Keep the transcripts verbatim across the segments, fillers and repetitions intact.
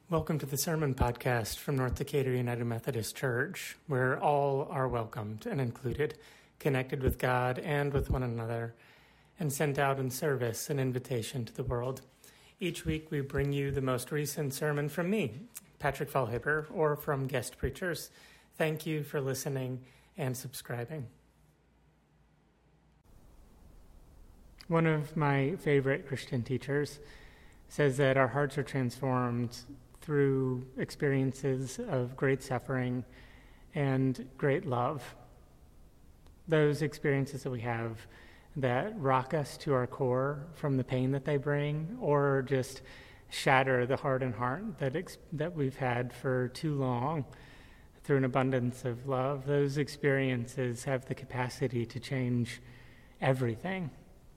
Welcome to the Sermon Podcast from North Decatur United Methodist Church, where all are welcomed and included, connected with God and with one another, and sent out in service and invitation to the world. Each week we bring you the most recent sermon from me, Patrick Fallhaber, or from guest preachers. Thank you for listening and subscribing. One of my favorite Christian teachers says that our hearts are transformed through experiences of great suffering and great love. Those experiences that we have that rock us to our core from the pain that they bring, or just shatter the heart and heart that ex- that we've had for too long through an abundance of love. Those experiences have the capacity to change everything.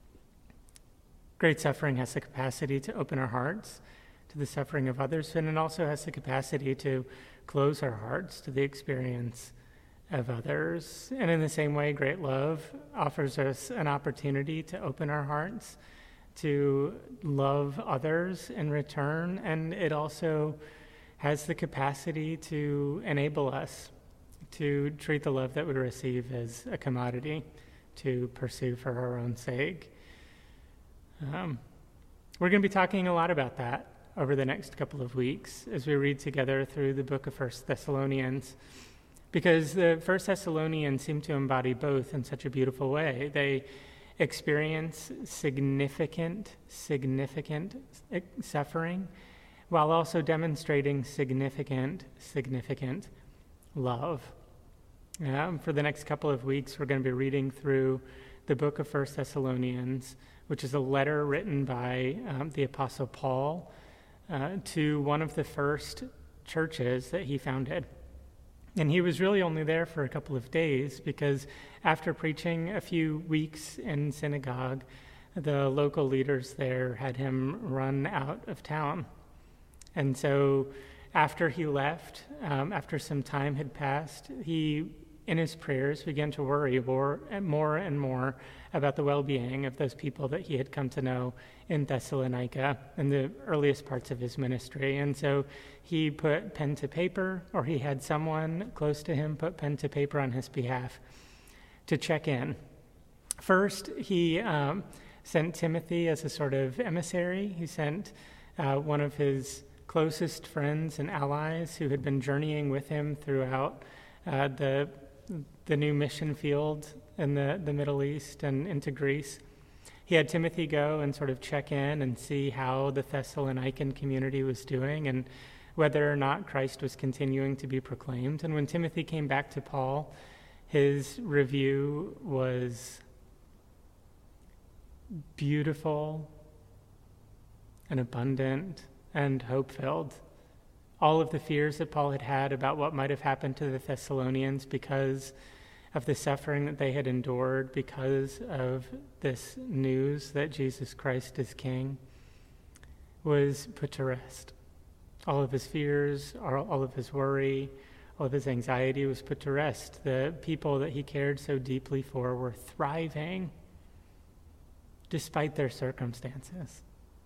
Great suffering has the capacity to open our hearts to the suffering of others, and it also has the capacity to close our hearts to the experience of others. And in the same way, great love offers us an opportunity to open our hearts to love others in return, and it also has the capacity to enable us to treat the love that we receive as a commodity to pursue for our own sake. Um, we're going to be talking a lot about that over the next couple of weeks as we read together through the book of First Thessalonians, because the First Thessalonians seem to embody both in such a beautiful way. They experience significant, significant suffering while also demonstrating significant, significant love. Um, for the next couple of weeks, we're going to be reading through the book of First Thessalonians, which is a letter written by um, the Apostle Paul uh, to one of the first churches that he founded. And he was really only there for a couple of days because after preaching a few weeks in synagogue, the local leaders there had him run out of town. And so after he left, um, after some time had passed, he, in his prayers, began to worry more and more and more about the well-being of those people that he had come to know in Thessalonica in the earliest parts of his ministry. And so he put pen to paper, or he had someone close to him put pen to paper on his behalf to check in. First, he um, sent Timothy as a sort of emissary. He sent uh, one of his closest friends and allies who had been journeying with him throughout uh, the the new mission field in the, the Middle East and into Greece. He had Timothy go and sort of check in and see how the Thessalonican community was doing and whether or not Christ was continuing to be proclaimed. And when Timothy came back to Paul, his review was beautiful and abundant and hope-filled. All of the fears that Paul had had about what might have happened to the Thessalonians because of the suffering that they had endured because of this news that Jesus Christ is King was put to rest. All of his fears, all of his worry, all of his anxiety was put to rest. The people that he cared so deeply for were thriving despite their circumstances.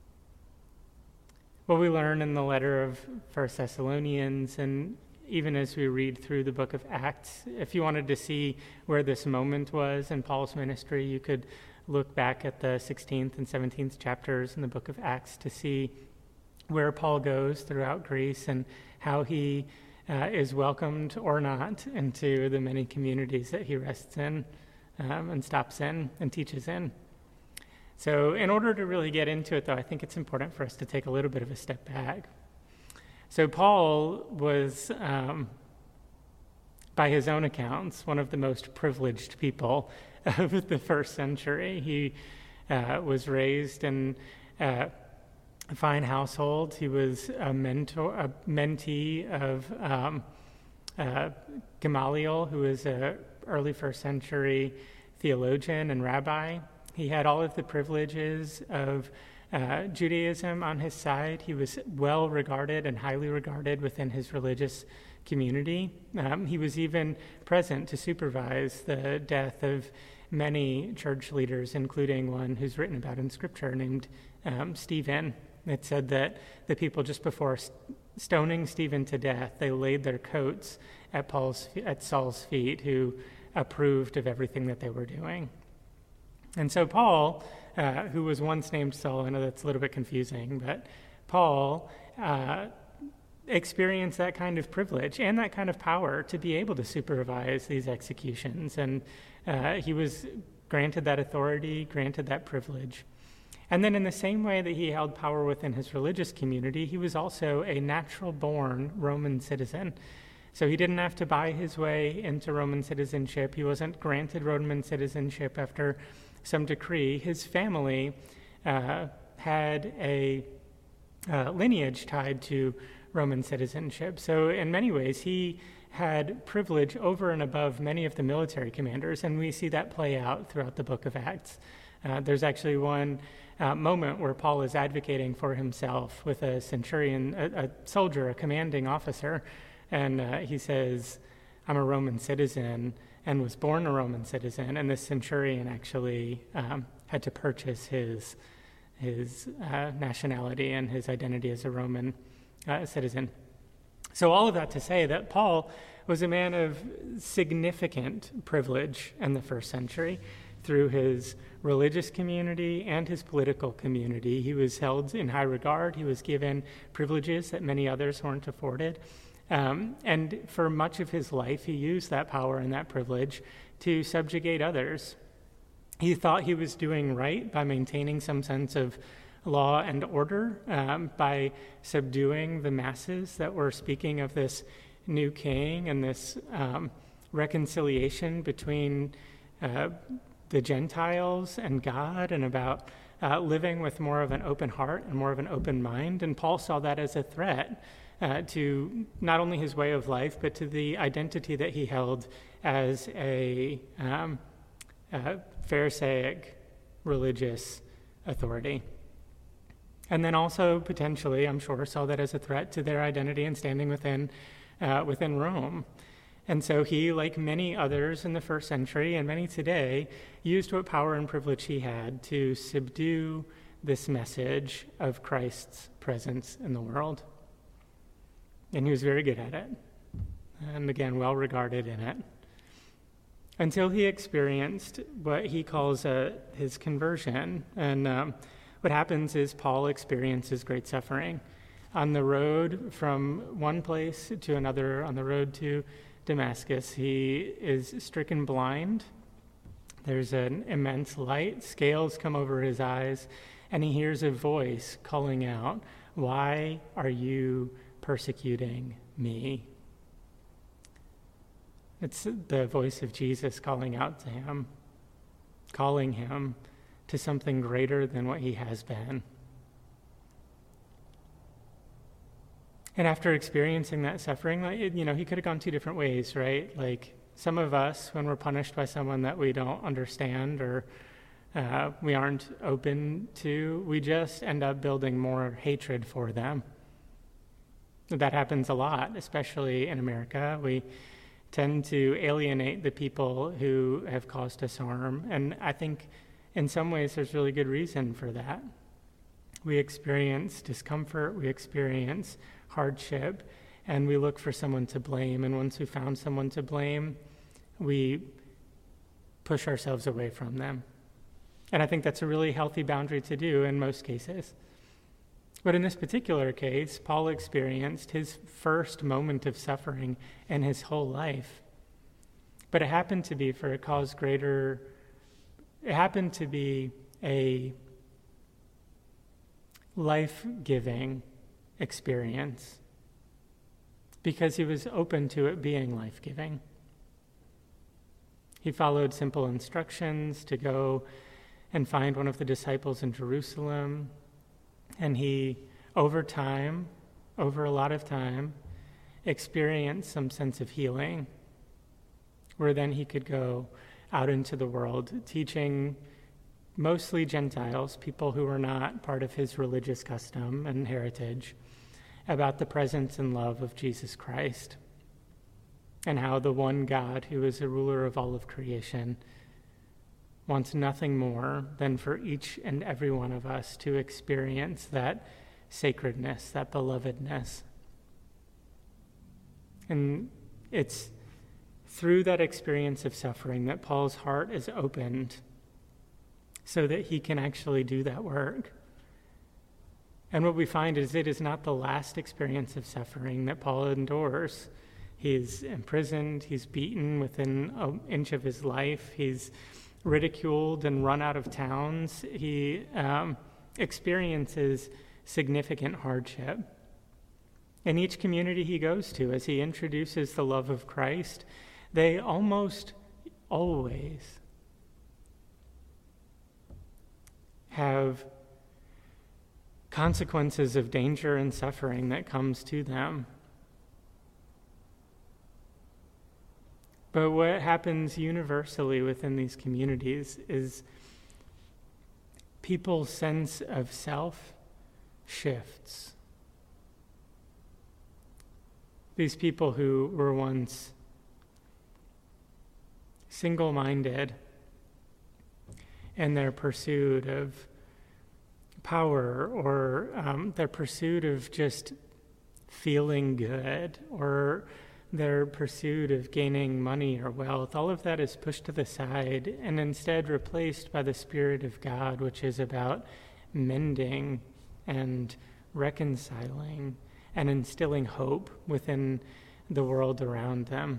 What we learn in the letter of First Thessalonians, and even as we read through the book of Acts, if you wanted to see where this moment was in Paul's ministry, you could look back at the sixteenth and seventeenth chapters in the book of Acts to see where Paul goes throughout Greece and how he uh, is welcomed or not into the many communities that he rests in um, and stops in and teaches in. So in order to really get into it, though, I think it's important for us to take a little bit of a step back. So Paul was, um, by his own accounts, one of the most privileged people of the first century. He uh, was raised in uh, a fine household. He was a mentor, a mentee of um, uh, Gamaliel, who was an early first century theologian and rabbi. He had all of the privileges of uh, Judaism on his side. He was well regarded and highly regarded within his religious community. Um, he was even present to supervise the death of many church leaders, including one who's written about in Scripture named um, Stephen. It said that the people just before stoning Stephen to death, they laid their coats at Paul's at Saul's feet, who approved of everything that they were doing. And so Paul, uh, who was once named Saul, I know that's a little bit confusing, but Paul uh, experienced that kind of privilege and that kind of power to be able to supervise these executions. And uh, he was granted that authority, granted that privilege. And then in the same way that he held power within his religious community, he was also a natural-born Roman citizen. So he didn't have to buy his way into Roman citizenship. He wasn't granted Roman citizenship after some decree. His family uh, had a uh, lineage tied to Roman citizenship. So in many ways, he had privilege over and above many of the military commanders, and we see that play out throughout the book of Acts. Uh, there's actually one uh, moment where Paul is advocating for himself with a centurion, a, a soldier, a commanding officer, and uh, he says, I'm a Roman citizen and was born a Roman citizen, and this centurion actually um, had to purchase his, his uh, nationality and his identity as a Roman uh, citizen. So all of that to say that Paul was a man of significant privilege in the first century. Through his religious community and his political community, he was held in high regard. He was given privileges that many others weren't afforded. Um, and for much of his life, he used that power and that privilege to subjugate others. He thought he was doing right by maintaining some sense of law and order, um, by subduing the masses that were speaking of this new king and this um, reconciliation between uh, the Gentiles and God, and about uh, living with more of an open heart and more of an open mind. And Paul saw that as a threat uh, to not only his way of life, but to the identity that he held as a, um, a Pharisaic religious authority. And then also potentially, I'm sure, saw that as a threat to their identity and standing within uh, within Rome. And so he, like many others in the first century and many today, used what power and privilege he had to subdue this message of Christ's presence in the world. And he was very good at it, and again, well regarded in it, until he experienced what he calls uh, his conversion. And um, what happens is Paul experiences great suffering. On the road from one place to another, on the road to Damascus, he is stricken blind. There's an immense light, scales come over his eyes, and he hears a voice calling out, "Why are you persecuting me?" It's the voice of Jesus calling out to him, calling him to something greater than what he has been. And after experiencing that suffering, like, you know, he could have gone two different ways, right? Like some of us, when we're punished by someone that we don't understand or uh, we aren't open to, we just end up building more hatred for them. That happens a lot, especially in America. We tend to alienate the people who have caused us harm. And I think in some ways there's really good reason for that. We experience discomfort, we experience hardship, and we look for someone to blame. And once we found someone to blame, we push ourselves away from them. And I think that's a really healthy boundary to do in most cases. But in this particular case, Paul experienced his first moment of suffering in his whole life. But it happened to be for a cause greater, it happened to be a life-giving experience because he was open to it being life-giving. He followed simple instructions to go and find one of the disciples in Jerusalem, and he, over time, over a lot of time, experienced some sense of healing, where then he could go out into the world teaching mostly Gentiles, people who were not part of his religious custom and heritage, about the presence and love of Jesus Christ, and how the one God who is the ruler of all of creation wants nothing more than for each and every one of us to experience that sacredness, that belovedness. And it's through that experience of suffering that Paul's heart is opened so that he can actually do that work. And what we find is it is not the last experience of suffering that Paul endures. He's imprisoned, he's beaten within an inch of his life, he's ridiculed and run out of towns. He um, experiences significant hardship. In each community he goes to, as he introduces the love of Christ, they almost always have consequences of danger and suffering that comes to them. But what happens universally within these communities is people's sense of self shifts. These people who were once single-minded in their pursuit of power or um, their pursuit of just feeling good or their pursuit of gaining money or wealth, all of that is pushed to the side and instead replaced by the Spirit of God, which is about mending and reconciling and instilling hope within the world around them.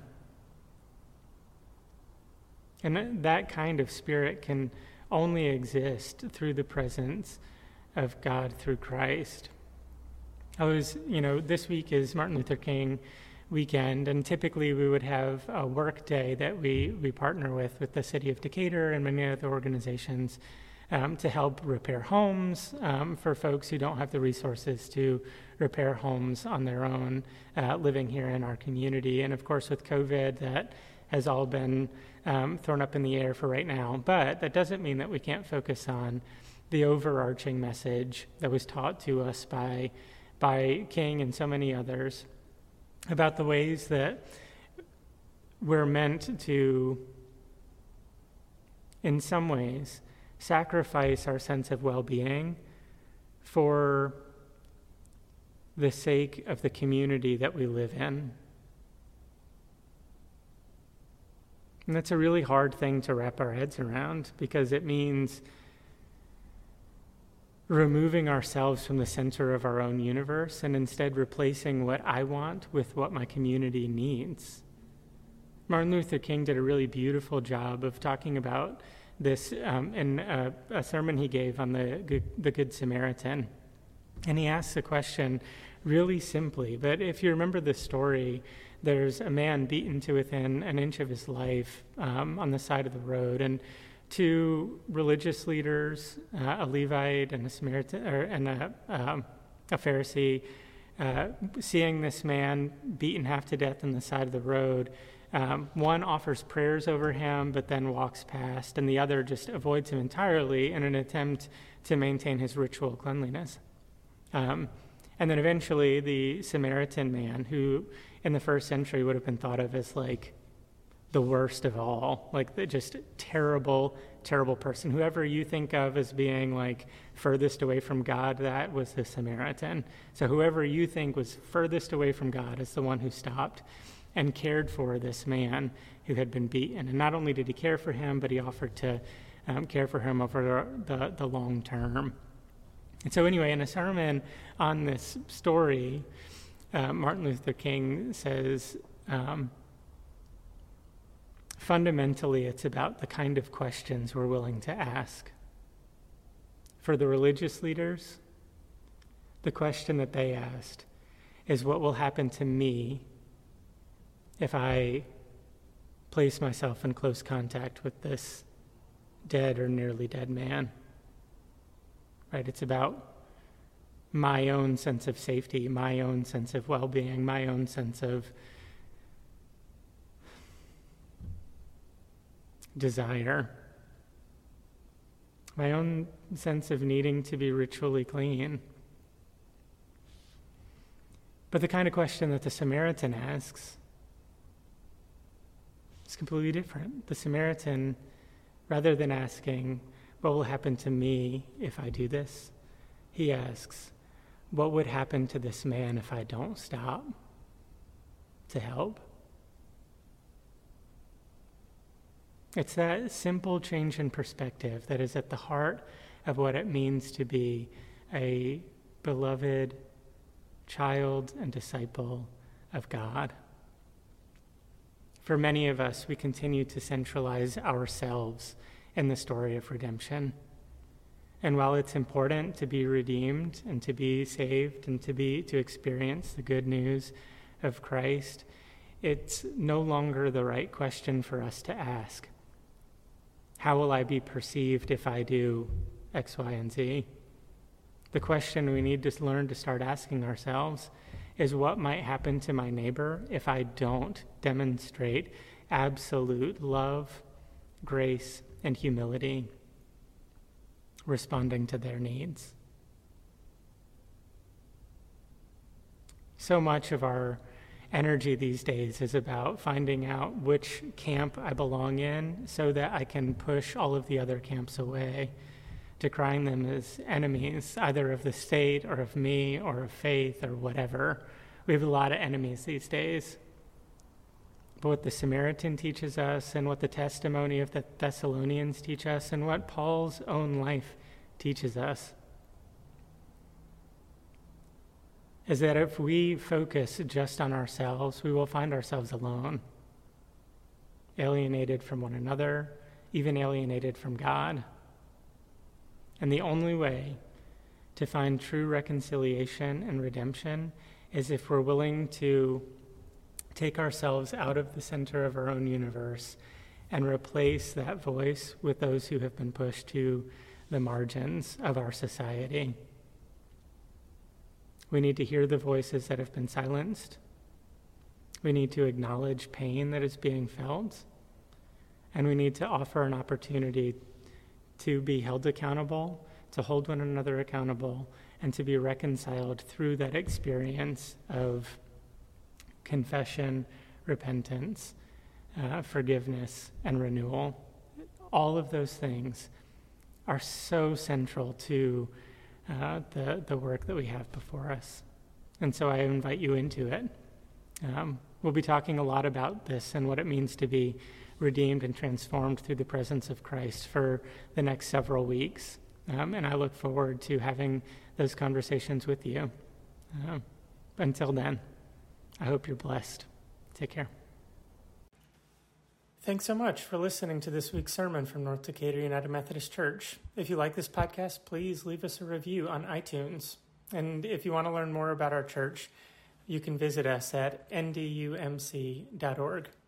And that kind of spirit can only exist through the presence of God through Christ. I was, you know, this week is Martin Luther King weekend, and typically we would have a work day that we, we partner with, with the city of Decatur and many other organizations um, to help repair homes um, for folks who don't have the resources to repair homes on their own, uh, living here in our community. And of course, with COVID, that has all been um, thrown up in the air for right now. But that doesn't mean that we can't focus on the overarching message that was taught to us by, by King and so many others about the ways that we're meant to, in some ways, sacrifice our sense of well-being for the sake of the community that we live in. And that's a really hard thing to wrap our heads around, because it means removing ourselves from the center of our own universe and instead replacing what I want with what my community needs. Martin Luther King did a really beautiful job of talking about this um, in a, a sermon he gave on the good, the Good Samaritan. And he asks the question really simply, but if you remember the story, there's a man beaten to within an inch of his life um, on the side of the road, and two religious leaders, uh, a Levite and a Samaritan, or, and a, um, a Pharisee, uh, seeing this man beaten half to death on the side of the road, um, one offers prayers over him but then walks past, and the other just avoids him entirely in an attempt to maintain his ritual cleanliness. Um, and then eventually the Samaritan man, who in the first century would have been thought of as like the worst of all, like the just terrible, terrible person. Whoever you think of as being like furthest away from God, that was the Samaritan. So whoever you think was furthest away from God is the one who stopped and cared for this man who had been beaten. And not only did he care for him, but he offered to um, care for him over the, the, the long term. And so anyway, in a sermon on this story, uh, Martin Luther King says, um, fundamentally, it's about the kind of questions we're willing to ask. For the religious leaders, the question that they asked is, what will happen to me if I place myself in close contact with this dead or nearly dead man? Right? It's about my own sense of safety, my own sense of well-being, my own sense of desire, my own sense of needing to be ritually clean. But the kind of question that the Samaritan asks is completely different. The Samaritan, rather than asking, what will happen to me if I do this, he asks, what would happen to this man if I don't stop to help? It's that simple change in perspective that is at the heart of what it means to be a beloved child and disciple of God. For many of us, we continue to centralize ourselves in the story of redemption. And while it's important to be redeemed and to be saved and to be to experience the good news of Christ, it's no longer the right question for us to ask. How will I be perceived if I do X, Y, and Z? The question we need to learn to start asking ourselves is, what might happen to my neighbor if I don't demonstrate absolute love, grace, and humility, responding to their needs? So much of our energy these days is about finding out which camp I belong in so that I can push all of the other camps away, decrying them as enemies, either of the state or of me or of faith or whatever. We have a lot of enemies these days. But what the Samaritan teaches us, and what the testimony of the Thessalonians teach us, and what Paul's own life teaches us, is that if we focus just on ourselves, we will find ourselves alone, alienated from one another, even alienated from God. And the only way to find true reconciliation and redemption is if we're willing to take ourselves out of the center of our own universe and replace that voice with those who have been pushed to the margins of our society. We need to hear the voices that have been silenced. We need to acknowledge pain that is being felt. And we need to offer an opportunity to be held accountable, to hold one another accountable, and to be reconciled through that experience of confession, repentance, uh, forgiveness, and renewal. All of those things are so central to uh, the, the work that we have before us. And so I invite you into it. Um, we'll be talking a lot about this and what it means to be redeemed and transformed through the presence of Christ for the next several weeks. Um, and I look forward to having those conversations with you. Uh, until then, I hope you're blessed. Take care. Thanks so much for listening to this week's sermon from North Decatur United Methodist Church. If you like this podcast, please leave us a review on iTunes. And if you want to learn more about our church, you can visit us at n d u m c dot org.